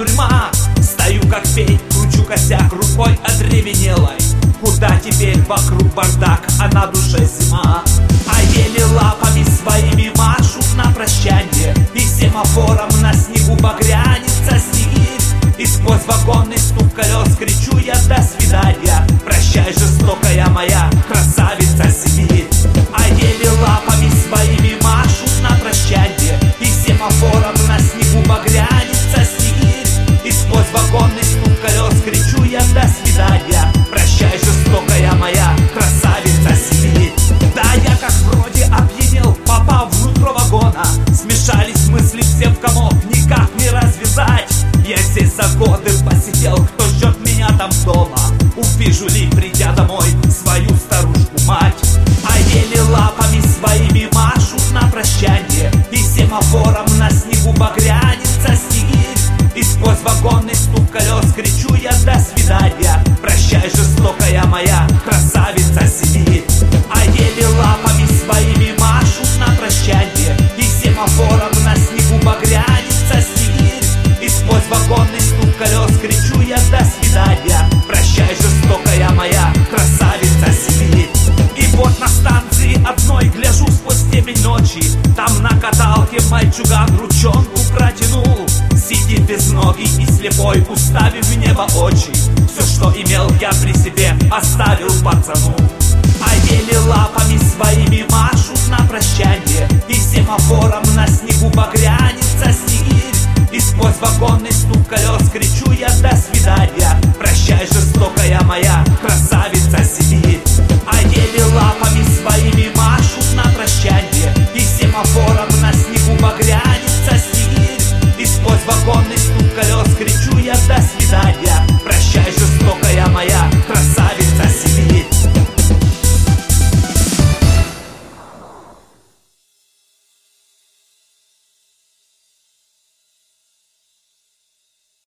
тюрьма. Стою как пень, кручу косяк рукой одревенелой. Куда теперь? Вокруг бардак, а на душе зима. А еле лапами своими машут на прощанье, и семафором на снегу багрянится снегирь. И сквозь вагонный стук колес кричу я: до свидания, прощай, жестокая моя красавица Сибирь. А еле лапами своими машут на прощанье, и семафором на снегу багрянится снегирь. И сквозь вагонный стук колес кричу я: до свидания, прощай, жестокая моя красавица Сибирь. Да, я как вроде опьянел, попав внутрь вагона. Смешались мысли все в комок, никак не развязать. Я здесь за годы посидел, кто ждет меня там дома? Увижу ли, придя домой, свою старушку-мать? А еле лапами своими машут на прощанье, и семафором на снегу багрянится снегирь. И сквозь вагонный стук колес кричу я: до свидания, прощай, жестокая моя красавица Сибирь. А еле лапами своими машут на прощанье, и семафором на снегу багрянится снегирь. И сквозь вагонный стук колес кричу я: до свидания, прощай, жестокая моя красавица Сибирь. И вот на станции одной гляжу сквозь темень ночи. Там на каталке мальчуган ручонку протянул. Сидит без ноги и слепой, уставив в небо очи. Все, что имел я при себе, оставил пацану. А еле лапами своими машут на прощанье, и семафором на снегу багрянится снегирь. И сквозь вагонный стук колес